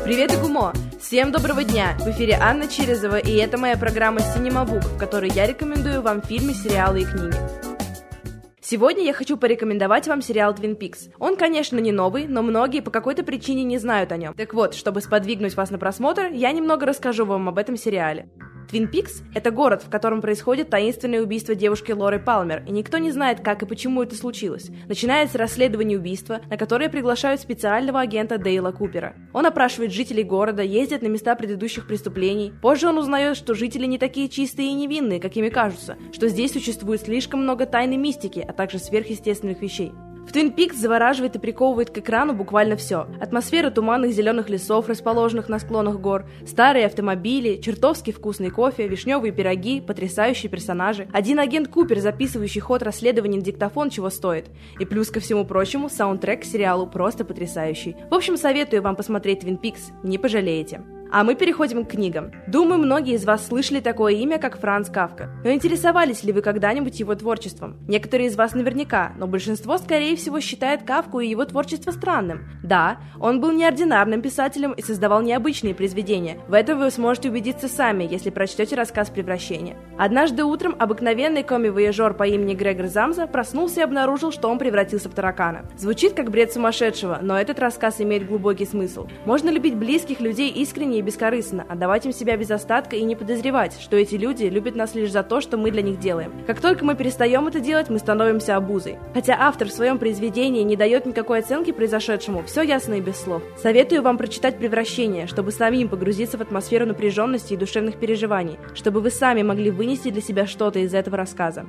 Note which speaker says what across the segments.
Speaker 1: Привет, Игумо! Всем доброго дня! В эфире Анна Черезова, и это моя программа Cinema Book, в которой я рекомендую вам фильмы, сериалы и книги. Сегодня я хочу порекомендовать вам сериал Twin Peaks. Он, конечно, не новый, но многие по какой-то причине не знают о нем. Так вот, чтобы сподвигнуть вас на просмотр, я немного расскажу вам об этом сериале. Твин Пикс – это город, в котором происходит таинственное убийство девушки Лоры Палмер, и никто не знает, как и почему это случилось. Начинается расследование убийства, на которое приглашают специального агента Дейла Купера. Он опрашивает жителей города, ездит на места предыдущих преступлений. Позже он узнает, что жители не такие чистые и невинные, какими кажутся, что здесь существует слишком много тайны мистики, а также сверхъестественных вещей. В Twin Peaks завораживает и приковывает к экрану буквально все. Атмосфера туманных зеленых лесов, расположенных на склонах гор, старые автомобили, чертовски вкусный кофе, вишневые пироги, потрясающие персонажи. Один агент Купер, записывающий ход расследования на диктофон, чего стоит. И плюс ко всему прочему, саундтрек к сериалу просто потрясающий. В общем, советую вам посмотреть Twin Peaks, не пожалеете. А мы переходим к книгам. Думаю, многие из вас слышали такое имя, как Франц Кафка. Но интересовались ли вы когда-нибудь его творчеством? Некоторые из вас наверняка, но большинство, скорее всего, считает Кафку и его творчество странным. Да, он был неординарным писателем и создавал необычные произведения. В этом вы сможете убедиться сами, если прочтете рассказ «Превращение». Однажды утром обыкновенный коми-вояжер по имени Грегор Замза проснулся и обнаружил, что он превратился в таракана. Звучит как бред сумасшедшего, но этот рассказ имеет глубокий смысл. Можно любить близких людей искренне и бескорыстно, отдавать им себя без остатка и не подозревать, что эти люди любят нас лишь за то, что мы для них делаем. Как только мы перестаем это делать, мы становимся обузой. Хотя автор в своем произведении не дает никакой оценки произошедшему, все ясно и без слов. Советую вам прочитать «Превращение», чтобы самим погрузиться в атмосферу напряженности и душевных переживаний, чтобы вы сами могли вынести для себя что-то из этого рассказа.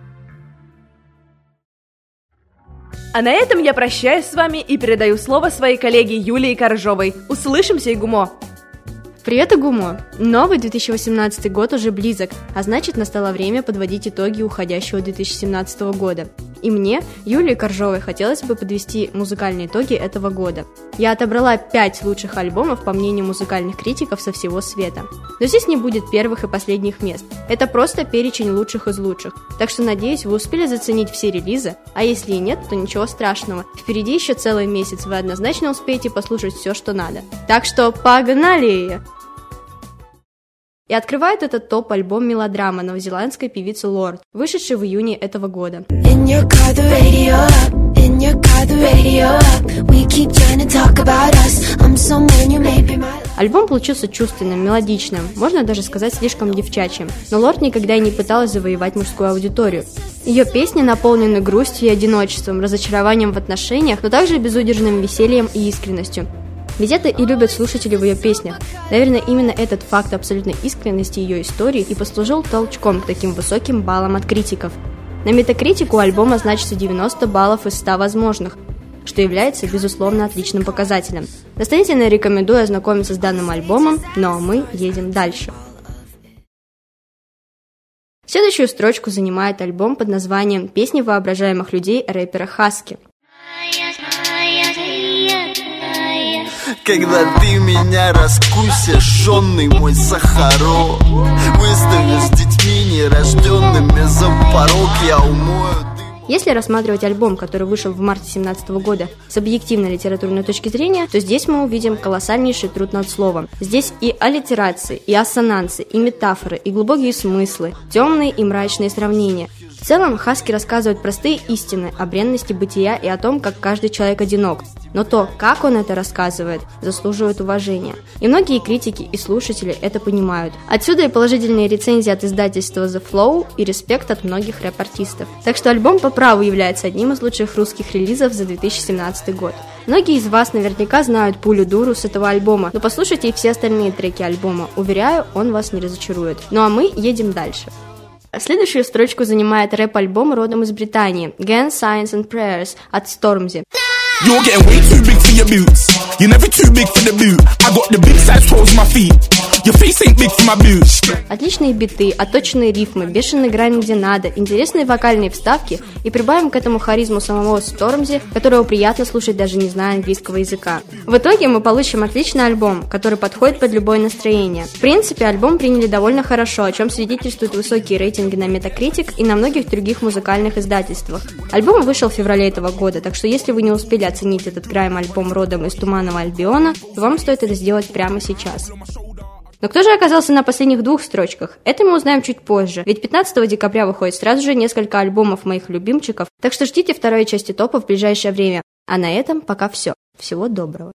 Speaker 1: А на этом я прощаюсь с вами и передаю слово своей коллеге Юлии Коржовой. Услышимся, Игумо!
Speaker 2: Привет, Игумо! Новый 2018 год уже близок, а значит, настало время подводить итоги уходящего 2017 года. И мне, Юлии Коржовой, хотелось бы подвести музыкальные итоги этого года. Я отобрала 5 лучших альбомов, по мнению музыкальных критиков со всего света. Но здесь не будет первых и последних мест. Это просто перечень лучших из лучших. Так что, надеюсь, вы успели заценить все релизы, а если и нет, то ничего страшного. Впереди еще целый месяц, вы однозначно успеете послушать все, что надо. Так что погнали! И открывает этот топ альбом «Мелодрама» новозеландской певицы Лорд, вышедший в июне этого года. Альбом получился чувственным, мелодичным, можно даже сказать слишком девчачьим, но Лорд никогда и не пыталась завоевать мужскую аудиторию. Ее песни наполнены грустью и одиночеством, разочарованием в отношениях, но также безудержным весельем и искренностью. Ведь это и любят слушатели в ее песнях. Наверное, именно этот факт абсолютной искренности ее истории и послужил толчком к таким высоким баллам от критиков. На Metacritic у альбома значится 90 баллов из 100 возможных, что является, безусловно, отличным показателем. Настоятельно рекомендую ознакомиться с данным альбомом, но мы едем дальше. Следующую строчку занимает альбом под названием «Песни воображаемых людей» рэпера Хаски.
Speaker 3: Когда ты меня раскусишь, жжённый мой сахарок, выставишь с детьми нерожденными за порог, я умою.
Speaker 2: Если рассматривать альбом, который вышел в марте 2017 года с объективной литературной точки зрения, то здесь мы увидим колоссальнейший труд над словом. Здесь и аллитерации, и ассонансы, и метафоры, и глубокие смыслы, темные и мрачные сравнения. В целом, Хаски рассказывает простые истины о бренности бытия и о том, как каждый человек одинок. Но то, как он это рассказывает, заслуживает уважения. И многие критики и слушатели это понимают. Отсюда и положительные рецензии от издательства The Flow и респект от многих рэп-артистов. Так что альбом по праву является одним из лучших русских релизов за 2017 год. Многие из вас наверняка знают «Пулю-дуру» с этого альбома, но послушайте и все остальные треки альбома. Уверяю, он вас не разочарует. Ну а мы едем дальше. Следующую строчку занимает рэп-альбом родом из Британии «Guns, Signs and Prayers» от Stormzy.
Speaker 4: You're getting way too big for your boots. You're never too big for the boot. I got the big size toes on my feet. Your face ain't big for my boots.
Speaker 2: Отличные биты, отточенные рифмы, бешеный грайм где надо, интересные вокальные вставки и прибавим к этому харизму самого Стормзи, которого приятно слушать даже не зная английского языка. В итоге мы получим отличный альбом, который подходит под любое настроение. В принципе, альбом приняли довольно хорошо, о чем свидетельствуют высокие рейтинги на Metacritic и на многих других музыкальных издательствах. Альбом вышел в феврале этого года, так что если вы не успели оценить этот грайм-альбом родом из Туманного Альбиона, то вам стоит это сделать прямо сейчас. Но кто же оказался на последних двух строчках? Это мы узнаем чуть позже, ведь 15 декабря выходит сразу же несколько альбомов моих любимчиков, так что ждите второй части топа в ближайшее время. А на этом пока все. Всего доброго.